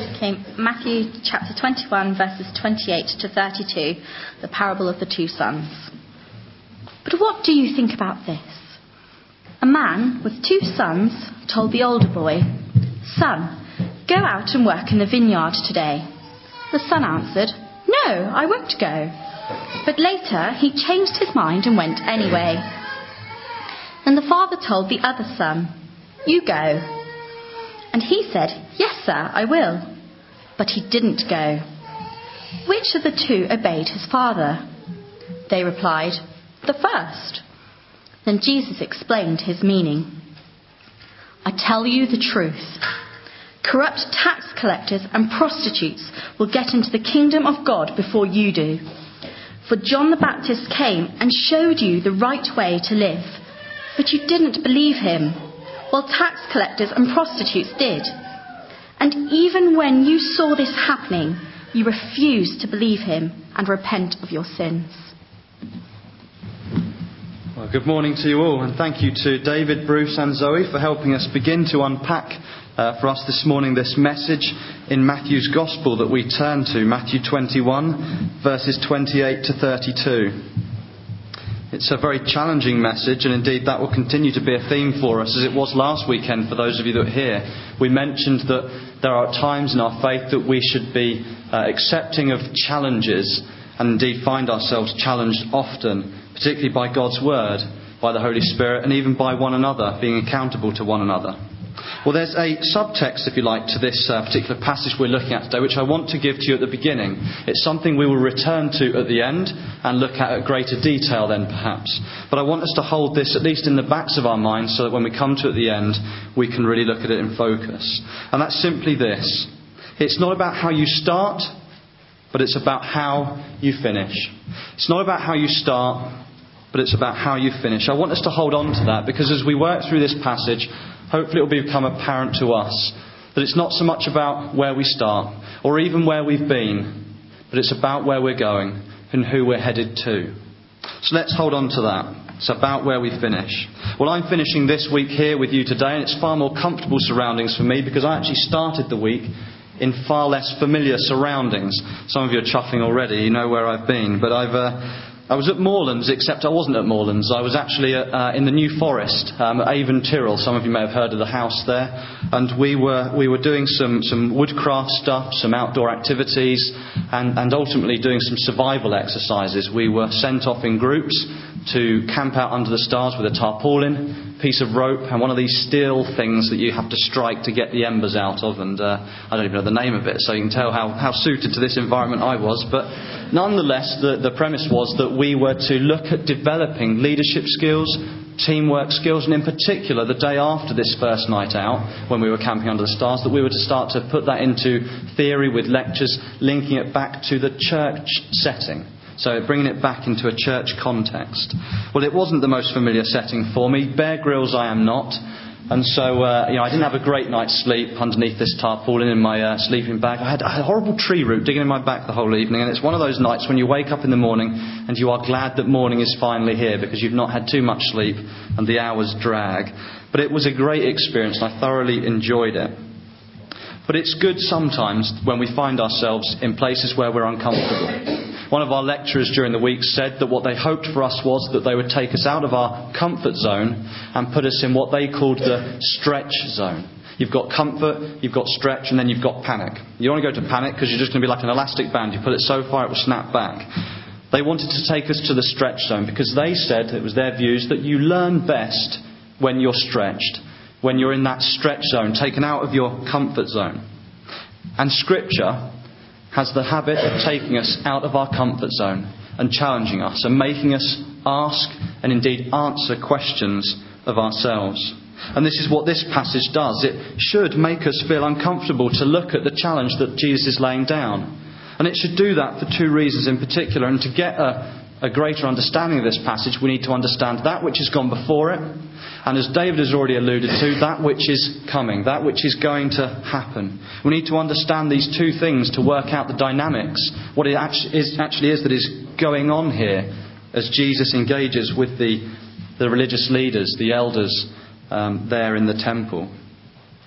Okay, Matthew chapter 21, verses 28 to 32, the parable of the two sons. But what do you think about this? A man with two sons told the older boy, "Son, go out and work in the vineyard today." The son answered, "No, I won't go." But later he changed his mind and went anyway. And the father told the other son, "You go." And he said, "Yes, sir, I will." But he didn't go. Which of the two obeyed his father? They replied, "The first." Then Jesus explained his meaning. "I tell you the truth. Corrupt tax collectors and prostitutes will get into the kingdom of God before you do. For John the Baptist came and showed you the right way to live, but you didn't believe him, while tax collectors and prostitutes did. And even when you saw this happening, you refused to believe him and repent of your sins." Well, good morning to you all, and thank you to David, Bruce and Zoe for helping us begin to unpack for us this morning this message in Matthew's Gospel that we turn to, Matthew 21, verses 28 to 32. It's a very challenging message, and indeed that will continue to be a theme for us, as it was last weekend for those of you that were here. We mentioned that there are times in our faith that we should be accepting of challenges, and indeed find ourselves challenged often, particularly by God's Word, by the Holy Spirit, and even by one another, being accountable to one another. Well, there's a subtext, if you like, to this particular passage we're looking at today, which I want to give to you at the beginning. It's something we will return to at the end and look at greater detail then, perhaps. But I want us to hold this at least in the backs of our minds so that when we come to it at the end, we can really look at it in focus. And that's simply this. It's not about how you start, but it's about how you finish. It's not about how you start, but it's about how you finish. I want us to hold on to that, because as we work through this passage, hopefully it will become apparent to us that it's not so much about where we start or even where we've been, but it's about where we're going and who we're headed to. So let's hold on to that. It's about where we finish. Well, I'm finishing this week here with you today, and it's far more comfortable surroundings for me because I actually started the week in far less familiar surroundings. Some of you are chuckling already, you know where I've been, but I was at Moorlands, except I wasn't at Moorlands. I was actually in the New Forest, at Avon Tyrrell. Some of you may have heard of the house there. And we were doing some woodcraft stuff, some outdoor activities, and ultimately doing some survival exercises. We were sent off in groups to camp out under the stars with a tarpaulin, piece of rope, and one of these steel things that you have to strike to get the embers out of. And I don't even know the name of it, so you can tell how suited to this environment I was. But nonetheless, the premise was that we were to look at developing leadership skills, teamwork skills, and in particular, the day after this first night out, when we were camping under the stars, that we were to start to put that into theory with lectures, linking it back to the church setting. So bringing it back into a church context. Well, it wasn't the most familiar setting for me. Bear Grylls I am not. And so, I didn't have a great night's sleep underneath this tarpaulin in my sleeping bag. I had a horrible tree root digging in my back the whole evening. And it's one of those nights when you wake up in the morning and you are glad that morning is finally here, because you've not had too much sleep and the hours drag. But it was a great experience and I thoroughly enjoyed it. But it's good sometimes when we find ourselves in places where we're uncomfortable. One of our lecturers during the week said that what they hoped for us was that they would take us out of our comfort zone and put us in what they called the stretch zone. You've got comfort, you've got stretch, and then you've got panic. You don't want to go to panic because you're just going to be like an elastic band. You pull it so far it will snap back. They wanted to take us to the stretch zone because they said, it was their views, that you learn best when you're stretched, when you're in that stretch zone, taken out of your comfort zone. And Scripture has the habit of taking us out of our comfort zone and challenging us and making us ask and indeed answer questions of ourselves. And this is what this passage does. It should make us feel uncomfortable to look at the challenge that Jesus is laying down. And it should do that for two reasons in particular. And to get a greater understanding of this passage, we need to understand that which has gone before it. And as David has already alluded to, that which is coming, that which is going to happen. We need to understand these two things to work out the dynamics, what it actually is that is going on here as Jesus engages with the religious leaders, the elders there in the temple.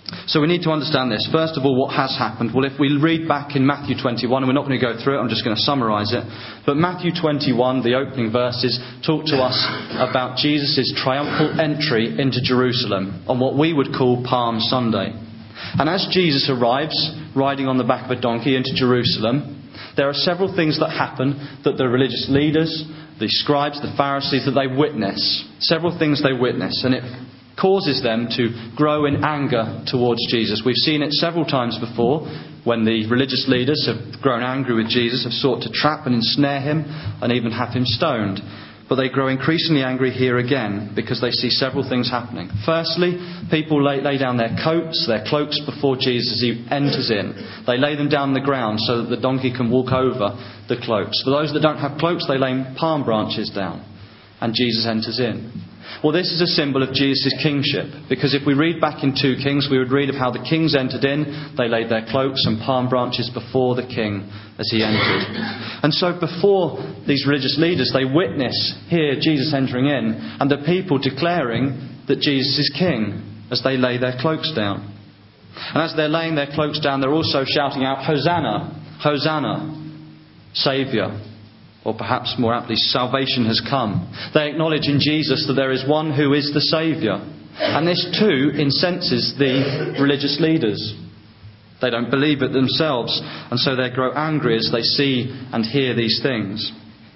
So we need to understand this. First of all, what has happened? Well, if we read back in Matthew 21, and we're not going to go through it, I'm just going to summarise it. But Matthew 21, the opening verses, talk to us about Jesus' triumphal entry into Jerusalem on what we would call Palm Sunday. And as Jesus arrives, riding on the back of a donkey into Jerusalem, there are several things that happen that the religious leaders, the scribes, the Pharisees, that they witness. Several things they witness, and it causes them to grow in anger towards Jesus. We've seen it several times before when the religious leaders have grown angry with Jesus, have sought to trap and ensnare him and even have him stoned. But they grow increasingly angry here again because they see several things happening. Firstly, people lay down their coats, their cloaks before Jesus as he enters in. They lay them down on the ground so that the donkey can walk over the cloaks. For those that don't have cloaks, they lay palm branches down and Jesus enters in. Well, this is a symbol of Jesus' kingship, because if we read back in 2 Kings, we would read of how the kings entered in. They laid their cloaks and palm branches before the king as he entered. And so before these religious leaders, they witness here Jesus entering in and the people declaring that Jesus is king as they lay their cloaks down. And as they're laying their cloaks down, they're also shouting out, "Hosanna, Hosanna, Saviour." Or perhaps more aptly, salvation has come. They acknowledge in Jesus that there is one who is the Saviour. And this too incenses the religious leaders. They don't believe it themselves, and so they grow angry as they see and hear these things.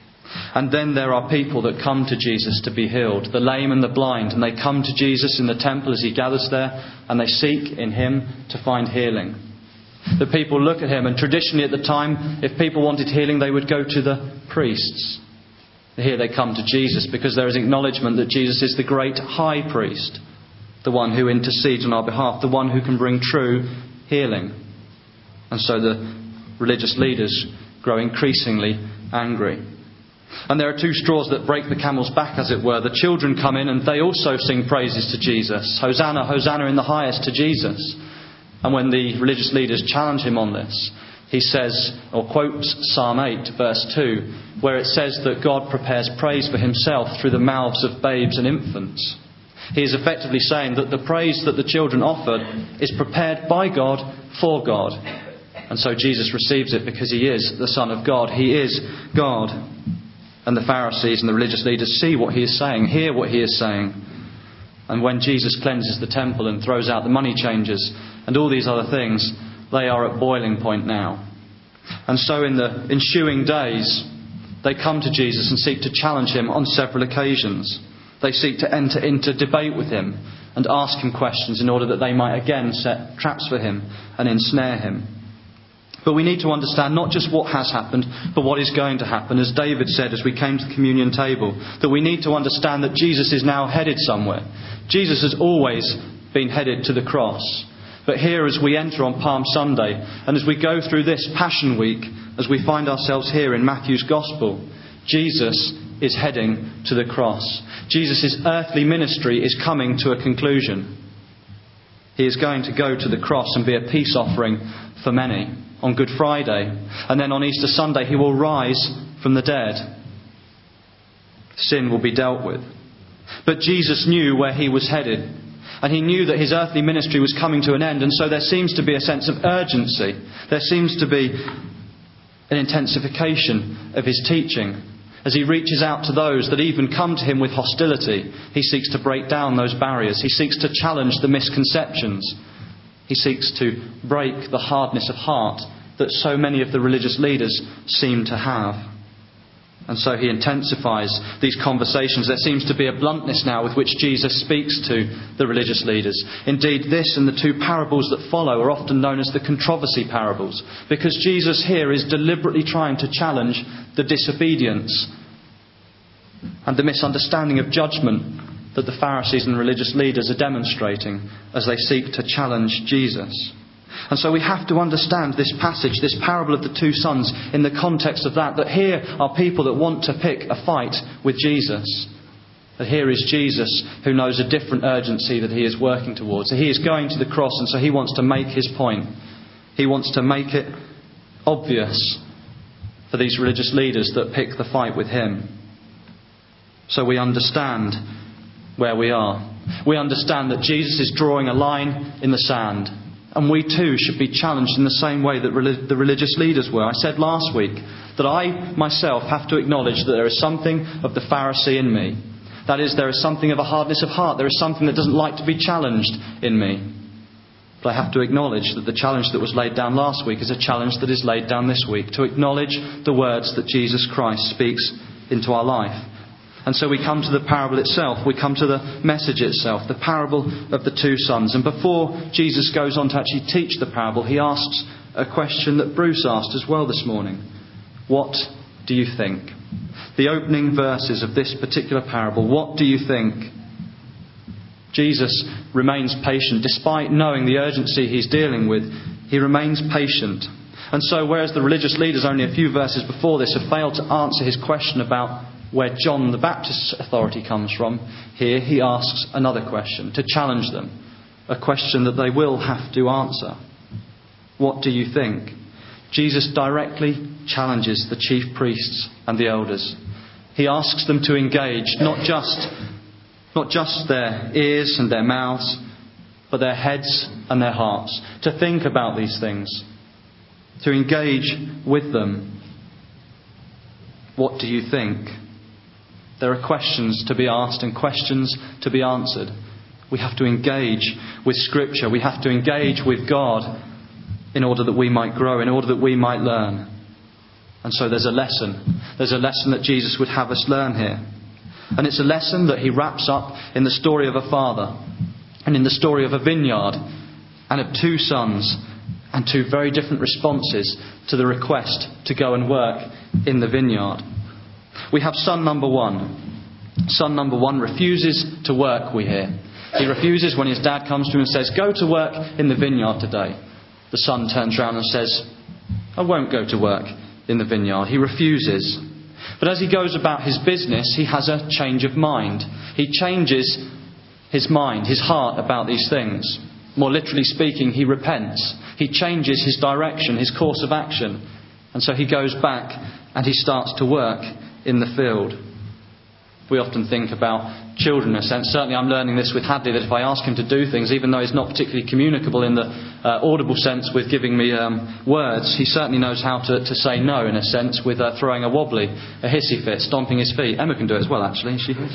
And then there are people that come to Jesus to be healed, the lame and the blind, and they come to Jesus in the temple as he gathers there, and they seek in him to find healing. The people look at him, and traditionally at the time, if people wanted healing, they would go to the priests. Here they come to Jesus because there is acknowledgement that Jesus is the great high priest, the one who intercedes on our behalf, the one who can bring true healing. And so the religious leaders grow increasingly angry. And there are 2 straws that break the camel's back, as it were. The children come in and they also sing praises to Jesus. Hosanna, Hosanna in the highest to Jesus. And when the religious leaders challenge him on this, he says, or quotes Psalm 8, verse 2, where it says that God prepares praise for himself through the mouths of babes and infants. He is effectively saying that the praise that the children offered is prepared by God for God. And so Jesus receives it because he is the Son of God. He is God. And the Pharisees and the religious leaders see what he is saying, hear what he is saying. And when Jesus cleanses the temple and throws out the money changers and all these other things, they are at boiling point now. And so in the ensuing days, they come to Jesus and seek to challenge him on several occasions. They seek to enter into debate with him and ask him questions in order that they might again set traps for him and ensnare him. But we need to understand not just what has happened, but what is going to happen. As David said as we came to the communion table, that we need to understand that Jesus is now headed somewhere. Jesus has always been headed to the cross. But here as we enter on Palm Sunday, and as we go through this Passion Week, as we find ourselves here in Matthew's Gospel, Jesus is heading to the cross. Jesus' earthly ministry is coming to a conclusion. He is going to go to the cross and be a peace offering for many on Good Friday. And then on Easter Sunday he will rise from the dead. Sin will be dealt with. But Jesus knew where he was headed. And he knew that his earthly ministry was coming to an end. And so there seems to be a sense of urgency. There seems to be an intensification of his teaching. As he reaches out to those that even come to him with hostility, he seeks to break down those barriers. He seeks to challenge the misconceptions. He seeks to break the hardness of heart that so many of the religious leaders seem to have. And so he intensifies these conversations. There seems to be a bluntness now with which Jesus speaks to the religious leaders. Indeed, this and the 2 parables that follow are often known as the controversy parables, because Jesus here is deliberately trying to challenge the disobedience and the misunderstanding of judgment that the Pharisees and religious leaders are demonstrating as they seek to challenge Jesus. And so we have to understand this passage, this parable of the 2 sons, in the context of that here are people that want to pick a fight with Jesus. That here is Jesus who knows a different urgency that he is working towards. So he is going to the cross, and so he wants to make his point. He wants to make it obvious for these religious leaders that pick the fight with him. So we understand where we are. We understand that Jesus is drawing a line in the sand. And we too should be challenged in the same way that the religious leaders were. I said last week that I myself have to acknowledge that there is something of the Pharisee in me. That is, there is something of a hardness of heart. There is something that doesn't like to be challenged in me. But I have to acknowledge that the challenge that was laid down last week is a challenge that is laid down this week. To acknowledge the words that Jesus Christ speaks into our life. And so we come to the parable itself. We come to the message itself. The parable of the two sons. And before Jesus goes on to actually teach the parable, he asks a question that Bruce asked as well this morning. What do you think? The opening verses of this particular parable. What do you think? Jesus remains patient. Despite knowing the urgency he's dealing with, he remains patient. And so whereas the religious leaders only a few verses before this have failed to answer his question about where John the Baptist's authority comes from, here he asks another question to challenge them. A question that they will have to answer. What do you think? Jesus directly challenges the chief priests and the elders. He asks them to engage not just their ears and their mouths, but their heads and their hearts. To think about these things. To engage with them. What do you think? There are questions to be asked and questions to be answered. We have to engage with Scripture. We have to engage with God in order that we might grow, in order that we might learn. And so there's a lesson. There's a lesson that Jesus would have us learn here. And it's a lesson that he wraps up in the story of a father and in the story of a vineyard and of two sons and two very different responses to the request to go and work in the vineyard. We have son number one. Son number one refuses to work, we hear. He refuses when his dad comes to him and says, go to work in the vineyard today. The son turns around and says, I won't go to work in the vineyard. He refuses. But as he goes about his business, he has a change of mind. He changes his mind, his heart about these things. More literally speaking, he repents. He changes his direction, his course of action. And so he goes back and he starts to work in the field. We often think about children in a sense. Certainly I'm learning this with Hadley, that if I ask him to do things, even though he's not particularly communicable in the audible sense with giving me words, he certainly knows how to say no in a sense with throwing a wobbly, a hissy fit, stomping his feet. Emma can do it as well actually.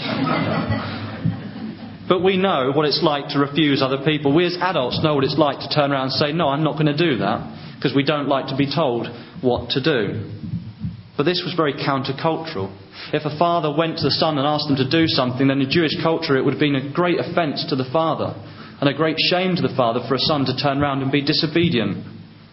But we know what it's like to refuse other people. We as adults know what it's like to turn around and say, no, I'm not going to do that, because we don't like to be told what to do. But this was very countercultural. If a father went to the son and asked them to do something, then in Jewish culture it would have been a great offence to the father and a great shame to the father for a son to turn around and be disobedient.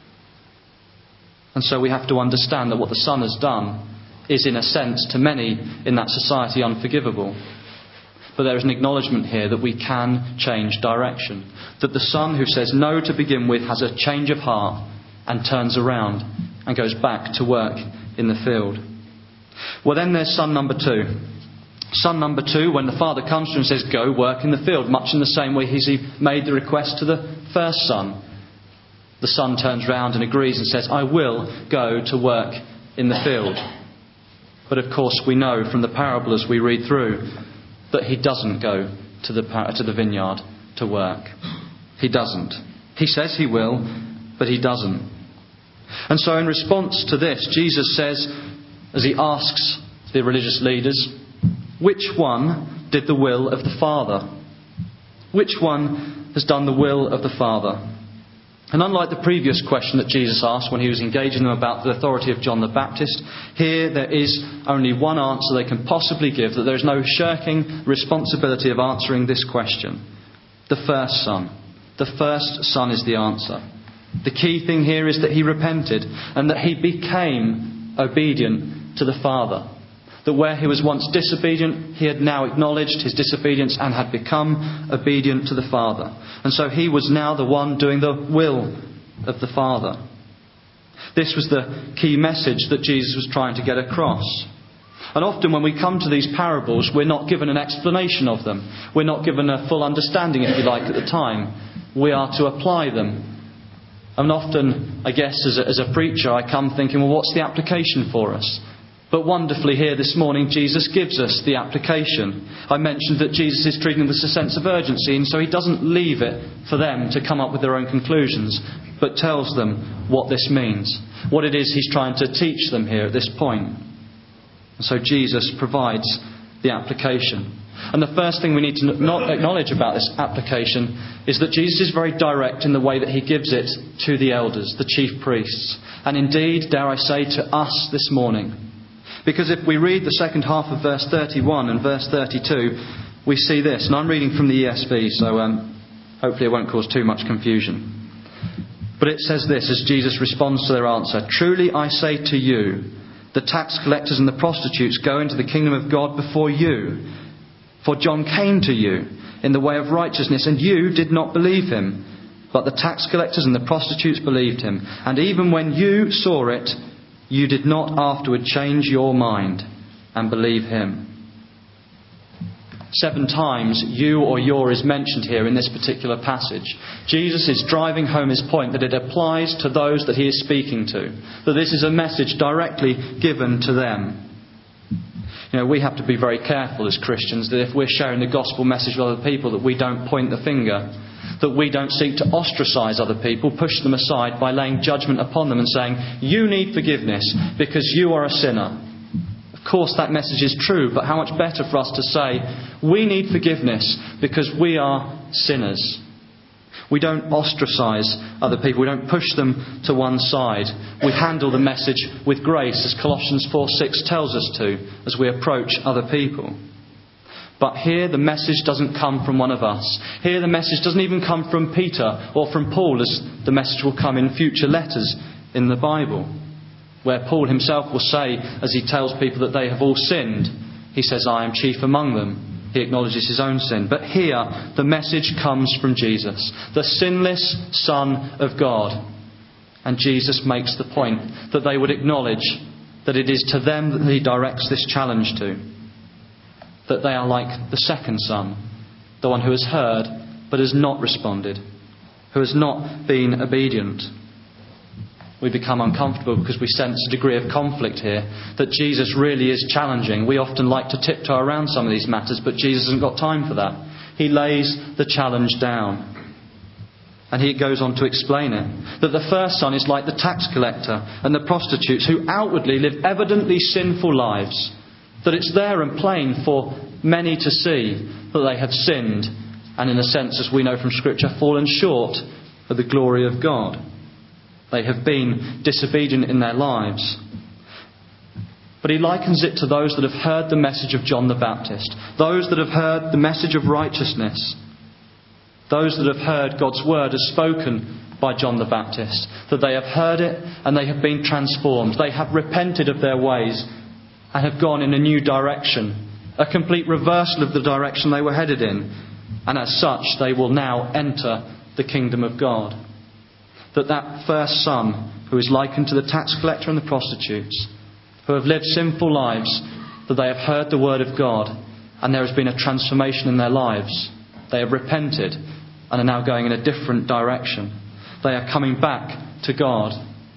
And so we have to understand that what the son has done is, in a sense, to many in that society unforgivable. But there is an acknowledgement here that we can change direction. That the son who says no to begin with has a change of heart and turns around and goes back to work in the field. Well, then there's son number two. Son number two, when the father comes to him and says, go work in the field, much in the same way he made the request to the first son. The son turns round and agrees and says, I will go to work in the field. But of course we know from the parable as we read through that he doesn't go to the vineyard to work. He doesn't. He says he will, but he doesn't. And so in response to this, Jesus says, as he asks the religious leaders, which one did the will of the Father? Which one has done the will of the Father? And unlike the previous question that Jesus asked when he was engaging them about the authority of John the Baptist, here there is only one answer they can possibly give, that there is no shirking responsibility of answering this question. The first son. The first son is the answer. The key thing here is that he repented and that he became obedient to the Father. That where he was once disobedient, he had now acknowledged his disobedience and had become obedient to the Father. And so he was now the one doing the will of the Father. This was the key message that Jesus was trying to get across. And often when we come to these parables, we're not given an explanation of them. We're not given a full understanding, if you like, at the time. We are to apply them. And often, I guess, as a preacher, I come thinking, well, what's the application for us? But wonderfully here this morning, Jesus gives us the application. I mentioned that Jesus is treating with a sense of urgency, and so he doesn't leave it for them to come up with their own conclusions, but tells them what this means, what it is he's trying to teach them here at this point. And so Jesus provides the application. And the first thing we need to acknowledge about this application is that Jesus is very direct in the way that he gives it to the elders, the chief priests, and indeed, dare I say, to us this morning. Because if we read the second half of verse 31 and verse 32, we see this. And I'm reading from the ESV, so hopefully it won't cause too much confusion. But it says this as Jesus responds to their answer. Truly I say to you, the tax collectors and the prostitutes go into the kingdom of God before you. For John came to you in the way of righteousness, and you did not believe him. But the tax collectors and the prostitutes believed him. And even when you saw it, you did not afterward change your mind and believe him. 7 times you or your is mentioned here in this particular passage. Jesus is driving home his point that it applies to those that he is speaking to. That this is a message directly given to them. You know, we have to be very careful as Christians that if we're sharing the gospel message with other people, that we don't point the finger. That we don't seek to ostracise other people, push them aside by laying judgment upon them and saying, you need forgiveness because you are a sinner. Of course that message is true, but how much better for us to say, we need forgiveness because we are sinners. We don't ostracise other people, we don't push them to one side. We handle the message with grace, as Colossians 4:6 tells us to, as we approach other people. But here the message doesn't come from one of us. Here the message doesn't even come from Peter or from Paul, as the message will come in future letters in the Bible, where Paul himself will say, as he tells people that they have all sinned, he says, I am chief among them. He acknowledges his own sin. But here the message comes from Jesus, the sinless Son of God. And Jesus makes the point that they would acknowledge that it is to them that he directs this challenge to. That they are like the second son, the one who has heard but has not responded, who has not been obedient. We become uncomfortable because we sense a degree of conflict here that Jesus really is challenging. We often like to tiptoe around some of these matters, but Jesus hasn't got time for that. He lays the challenge down. And he goes on to explain it. That the first son is like the tax collector and the prostitutes who outwardly live evidently sinful lives. That it's there and plain for many to see that they have sinned and, in a sense, as we know from Scripture, fallen short of the glory of God. They have been disobedient in their lives. But he likens it to those that have heard the message of John the Baptist, those that have heard the message of righteousness, those that have heard God's word as spoken by John the Baptist, that they have heard it and they have been transformed. They have repented of their ways and have gone in a new direction, a complete reversal of the direction they were headed in. And as such, they will now enter the kingdom of God. That first son, who is likened to the tax collector and the prostitutes, who have lived sinful lives, that they have heard the word of God and there has been a transformation in their lives. They have repented and are now going in a different direction. They are coming back to God.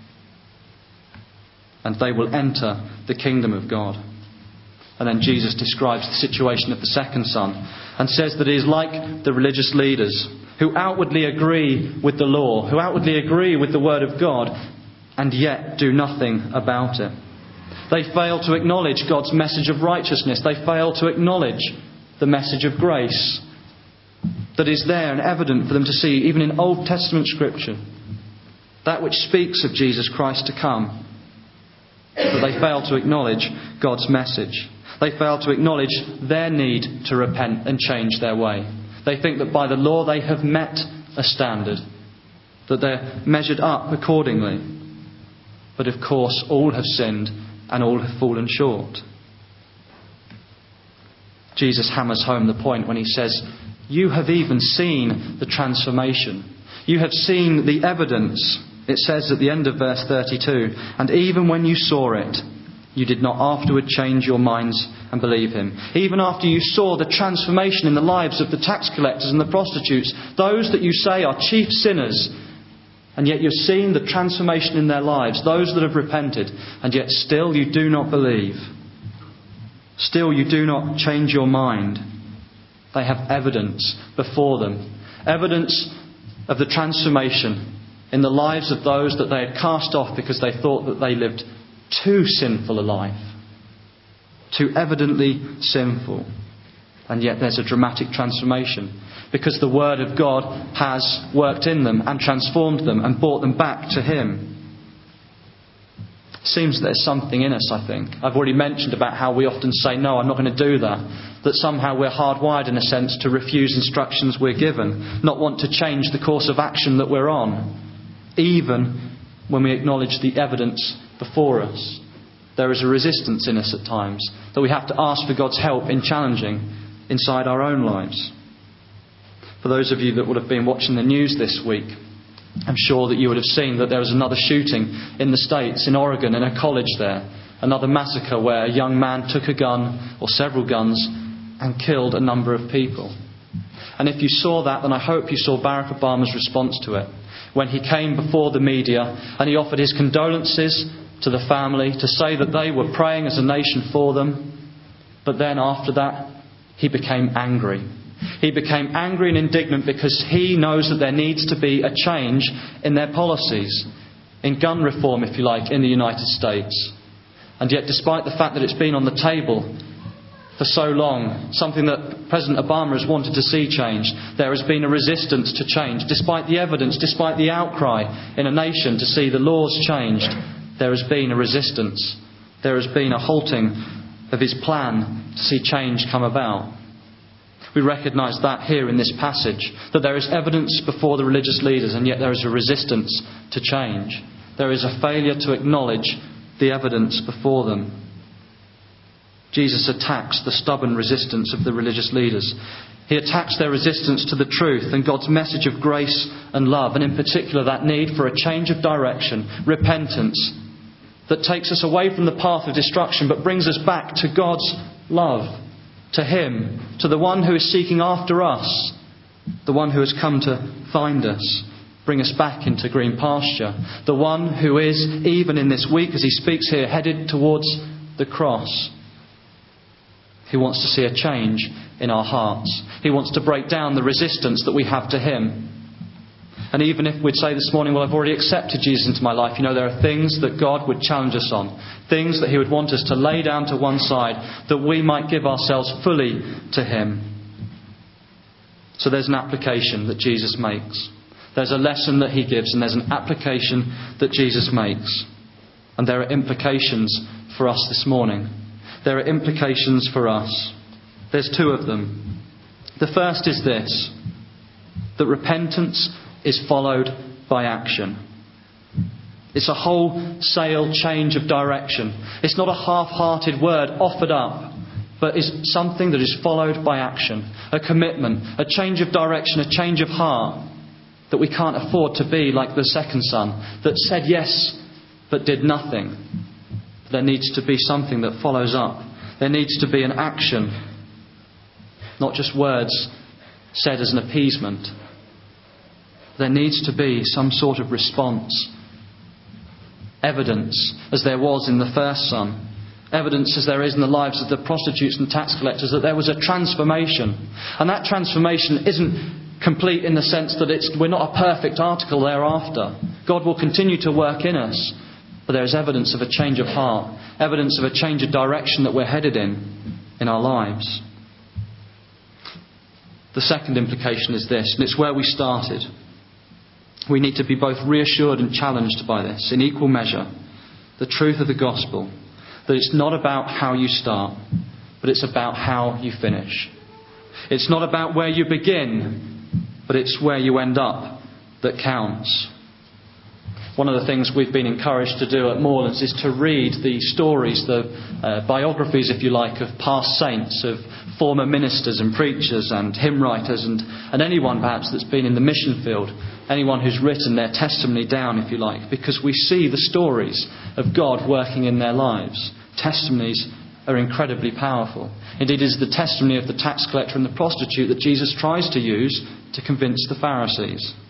And they will enter the kingdom of God. And then Jesus describes the situation of the second son and says that he is like the religious leaders who outwardly agree with the law, who outwardly agree with the word of God, and yet do nothing about it. They fail to acknowledge God's message of righteousness. They fail to acknowledge the message of grace that is there and evident for them to see, even in Old Testament Scripture, that which speaks of Jesus Christ to come. But they fail to acknowledge God's message. They fail to acknowledge their need to repent and change their way. They think that by the law they have met a standard, that they're measured up accordingly. But of course, all have sinned and all have fallen short. Jesus hammers home the point when he says, you have even seen the transformation. You have seen the evidence. It says at the end of verse 32, and even when you saw it, you did not afterward change your minds and believe him. Even after you saw the transformation in the lives of the tax collectors and the prostitutes, those that you say are chief sinners, And yet you're seeing the transformation in their lives, those that have repented, and yet still you do not believe. Still you do not change your mind. They have evidence before them. Evidence of the transformation in the lives of those that they had cast off because they thought that they lived too sinful a life. Too evidently sinful. And yet there's a dramatic transformation because the Word of God has worked in them and transformed them and brought them back to Him. It seems that there's something in us, I think. I've already mentioned about how we often say, no, I'm not going to do that. That somehow we're hardwired in a sense to refuse instructions we're given, not want to change the course of action that we're on, even when we acknowledge the evidence before us. There is a resistance in us at times that we have to ask for God's help in challenging inside our own lives. For those of you that would have been watching the news this week, I'm sure that you would have seen that there was another shooting in the States, in Oregon, in a college there. Another massacre where a young man took a gun, or several guns, and killed a number of people. And if you saw that, then I hope you saw Barack Obama's response to it. When he came before the media and he offered his condolences to the family to say that they were praying as a nation for them. But then after that, he became angry. He became angry and indignant because he knows that there needs to be a change in their policies, in gun reform, if you like, in the United States. And yet, despite the fact that it's been on the table for so long, something that President Obama has wanted to see changed, there has been a resistance to change. Despite the evidence, despite the outcry in a nation to see the laws changed, there has been a resistance. There has been a halting of his plan to see change come about. We recognise that here in this passage, that there is evidence before the religious leaders and yet there is a resistance to change. There is a failure to acknowledge the evidence before them. Jesus attacks the stubborn resistance of the religious leaders. He attacks their resistance to the truth and God's message of grace and love, and in particular that need for a change of direction, repentance, that takes us away from the path of destruction but brings us back to God's love, to Him, to the one who is seeking after us, the one who has come to find us, bring us back into green pasture, the one who is, even in this week as he speaks here, headed towards the cross. He wants to see a change in our hearts. He wants to break down the resistance that we have to Him. And even if we'd say this morning, well, I've already accepted Jesus into my life, there are things that God would challenge us on. Things that He would want us to lay down to one side, that we might give ourselves fully to Him. So there's an application that Jesus makes. There's a lesson that He gives, and there's an application that Jesus makes. And there are implications for us this morning. There are implications for us. There's two of them. The first is this, that repentance is followed by action. It's a wholesale change of direction. It's not a half-hearted word offered up, but it's something that is followed by action. A commitment, a change of direction, a change of heart, that we can't afford to be like the second son that said yes but did nothing. There needs to be something that follows up. There needs to be an action, not just words said as an appeasement. There needs to be some sort of response. Evidence, as there was in the first son. Evidence, as there is in the lives of the prostitutes and tax collectors, that there was a transformation. And that transformation isn't complete in the sense that we're not a perfect article thereafter. God will continue to work in us. But there is evidence of a change of heart. Evidence of a change of direction that we're headed in our lives. The second implication is this, and it's where we started. We need to be both reassured and challenged by this in equal measure. The truth of the gospel. That it's not about how you start, but it's about how you finish. It's not about where you begin, but it's where you end up that counts. One of the things we've been encouraged to do at Moorlands is to read the stories, the biographies, if you like, of past saints, of former ministers and preachers and hymn writers and anyone perhaps that's been in the mission field, anyone who's written their testimony down, if you like, because we see the stories of God working in their lives. Testimonies are incredibly powerful. Indeed, it is the testimony of the tax collector and the prostitute that Jesus tries to use to convince the Pharisees.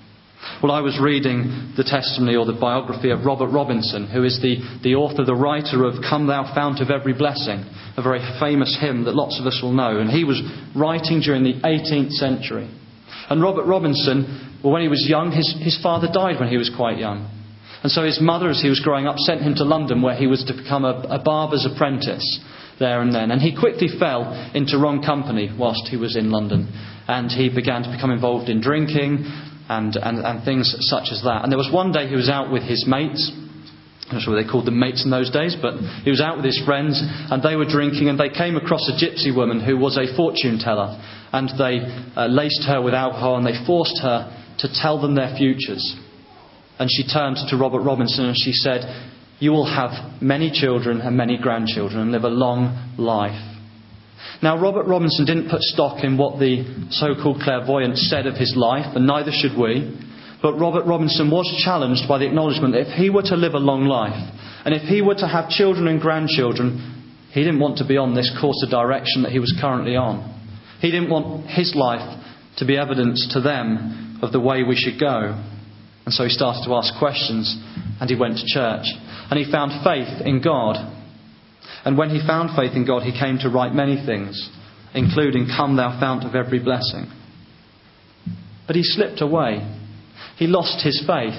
Well, I was reading the testimony or the biography of Robert Robinson, who is the author, the writer of Come Thou Fount of Every Blessing, a very famous hymn that lots of us will know. And he was writing during the 18th century. And Robert Robinson, well, when he was young, his father died when he was quite young. And so his mother, as he was growing up, sent him to London, where he was to become a barber's apprentice there and then. And he quickly fell into wrong company whilst he was in London. And he began to become involved in drinking and things such as that. And there was one day he was out with his mates. I'm not sure what they called them mates in those days, but he was out with his friends and they were drinking, and they came across a gypsy woman who was a fortune teller, and they laced her with alcohol and they forced her to tell them their futures. And she turned to Robert Robinson and she said, "You will have many children and many grandchildren and live a long life." Now, Robert Robinson didn't put stock in what the so-called clairvoyant said of his life, and neither should we. But Robert Robinson was challenged by the acknowledgement that if he were to live a long life, and if he were to have children and grandchildren, he didn't want to be on this course of direction that he was currently on. He didn't want his life to be evidence to them of the way we should go. And so he started to ask questions, and he went to church. And he found faith in God. And when he found faith in God, he came to write many things, including Come Thou Fount of Every Blessing. But he slipped away. He lost his faith.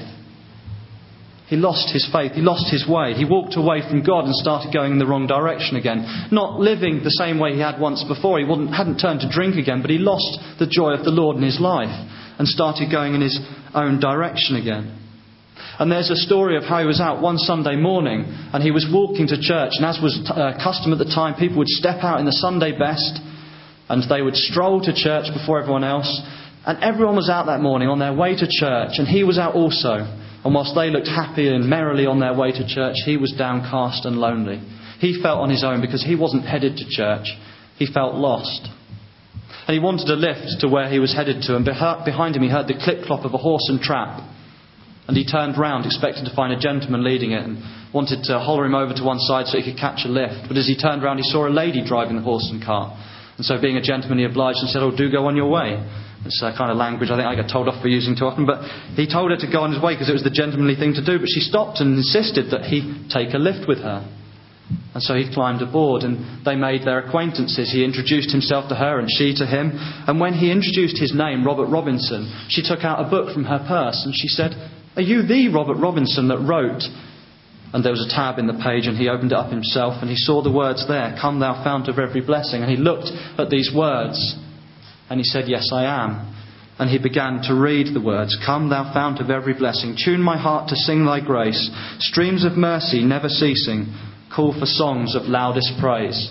He lost his faith. He lost his way. He walked away from God and started going in the wrong direction again. Not living the same way he had once before. He hadn't turned to drink again, but he lost the joy of the Lord in his life and started going in his own direction again. And there's a story of how he was out one Sunday morning and he was walking to church, and as was custom at the time, people would step out in the Sunday best and they would stroll to church before everyone else. And everyone was out that morning on their way to church, and he was out also. And whilst they looked happy and merrily on their way to church, he was downcast and lonely. He felt on his own because he wasn't headed to church. He felt lost. And he wanted a lift to where he was headed to, and behind him he heard the clip-clop of a horse and trap. And he turned round, expecting to find a gentleman leading it, and wanted to holler him over to one side so he could catch a lift. But as he turned round, he saw a lady driving the horse and cart. And so being a gentleman, he obliged and said, "Oh, do go on your way." It's kind of language I think I get told off for using too often. But he told her to go on his way because it was the gentlemanly thing to do. But she stopped and insisted that he take a lift with her. And so he climbed aboard and they made their acquaintances. He introduced himself to her and she to him. And when he introduced his name, Robert Robinson, she took out a book from her purse and she said, "Are you the Robert Robinson that wrote?" And there was a tab in the page, and he opened it up himself and he saw the words there, "Come Thou Fount of Every Blessing." And he looked at these words and he said, "Yes, I am." And he began to read the words, "Come Thou Fount of Every Blessing, tune my heart to sing Thy grace, streams of mercy never ceasing, call for songs of loudest praise."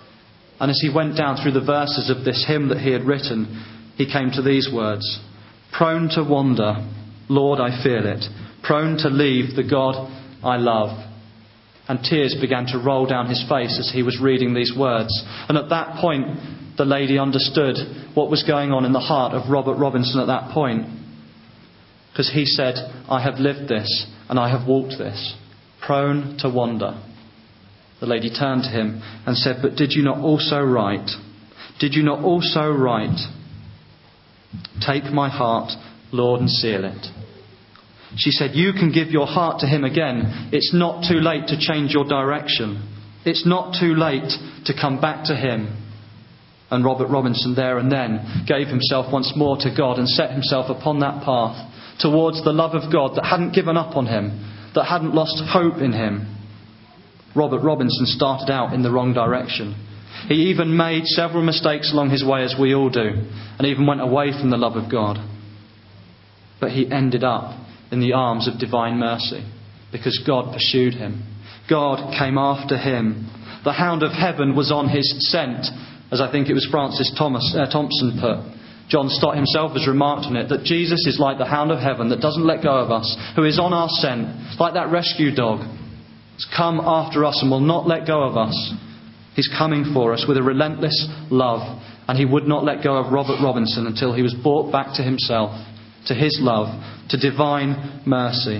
And as he went down through the verses of this hymn that he had written, he came to these words, "Prone to wander, Lord, I feel it, prone to leave the God I love." And tears began to roll down his face as he was reading these words. And at that point, the lady understood what was going on in the heart of Robert Robinson at that point. Because he said, "I have lived this and I have walked this, prone to wander." The lady turned to him and said, "But did you not also write? Did you not also write, 'Take my heart, Lord, and seal it'?" She said, "You can give your heart to him again. It's not too late to change your direction. It's not too late to come back to him." And Robert Robinson there and then gave himself once more to God and set himself upon that path towards the love of God that hadn't given up on him, that hadn't lost hope in him. Robert Robinson started out in the wrong direction. He even made several mistakes along his way, as we all do, and even went away from the love of God. But he ended up in the arms of divine mercy because God pursued him. God came after him. The hound of heaven was on his scent, as I think it was Francis Thompson put. John Stott himself has remarked on it, that Jesus is like the hound of heaven that doesn't let go of us, who is on our scent, like that rescue dog. He's come after us and will not let go of us. He's coming for us with a relentless love, and he would not let go of Robert Robinson until he was brought back to himself, to his love, to divine mercy.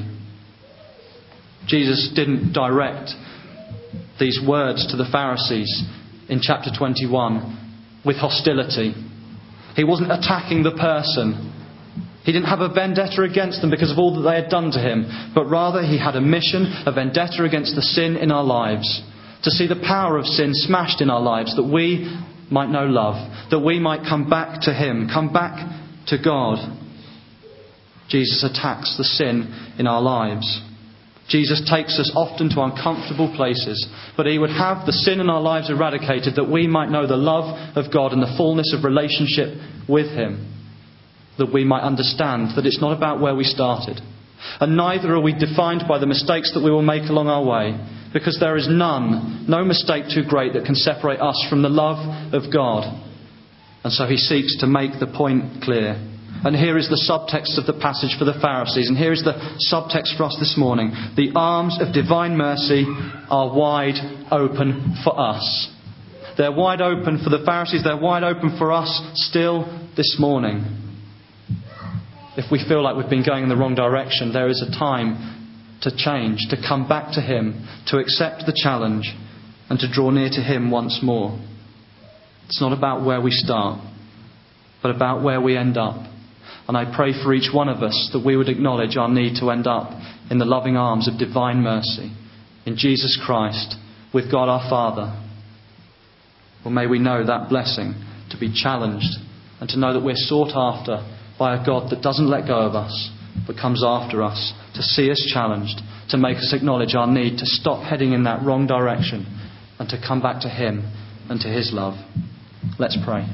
Jesus didn't direct these words to the Pharisees in chapter 21 with hostility. He wasn't attacking the person. He didn't have a vendetta against them because of all that they had done to him, but rather he had a mission, a vendetta against the sin in our lives, to see the power of sin smashed in our lives, that we might know love, that we might come back to him, come back to God. Jesus attacks the sin in our lives. Jesus takes us often to uncomfortable places, but he would have the sin in our lives eradicated that we might know the love of God and the fullness of relationship with him. That we might understand that it's not about where we started. And neither are we defined by the mistakes that we will make along our way, because there is no mistake too great that can separate us from the love of God. And so he seeks to make the point clear. And here is the subtext of the passage for the Pharisees, and here is the subtext for us this morning. The arms of divine mercy are wide open for us. They're wide open for the Pharisees, they're wide open for us still this morning. If we feel like we've been going in the wrong direction, there is a time to change, to come back to him, to accept the challenge, and to draw near to him once more. It's not about where we start, but about where we end up. And I pray for each one of us that we would acknowledge our need to end up in the loving arms of divine mercy, in Jesus Christ, with God our Father. Well, may we know that blessing, to be challenged, and to know that we're sought after by a God that doesn't let go of us, but comes after us, to see us challenged, to make us acknowledge our need to stop heading in that wrong direction, and to come back to him and to his love. Let's pray.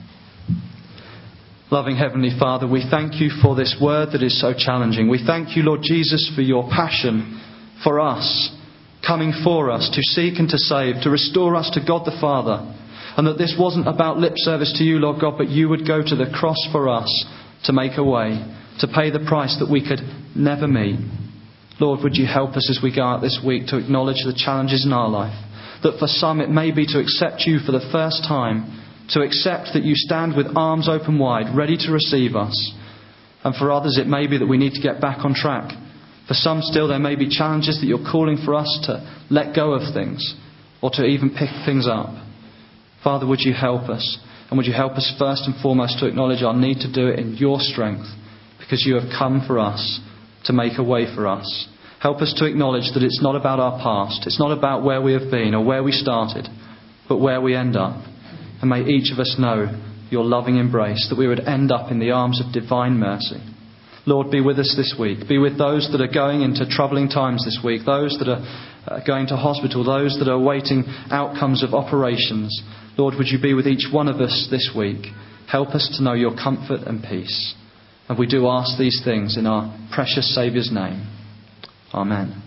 Loving Heavenly Father, we thank you for this word that is so challenging. We thank you, Lord Jesus, for your passion for us, coming for us, to seek and to save, to restore us to God the Father. And that this wasn't about lip service to you, Lord God, but you would go to the cross for us to make a way, to pay the price that we could never meet. Lord, would you help us as we go out this week to acknowledge the challenges in our life? That for some it may be to accept you for the first time, to accept that you stand with arms open wide, ready to receive us. And for others it may be that we need to get back on track. For some still there may be challenges that you're calling for us to let go of things, or to even pick things up. Father, would you help us? And would you help us first and foremost to acknowledge our need to do it in your strength, because you have come for us to make a way for us. Help us to acknowledge that it's not about our past. It's not about where we have been or where we started, but where we end up. And may each of us know your loving embrace, that we would end up in the arms of divine mercy. Lord, be with us this week. Be with those that are going into troubling times this week, those that are going to hospital, those that are awaiting outcomes of operations. Lord, would you be with each one of us this week? Help us to know your comfort and peace. And we do ask these things in our precious Saviour's name. Amen.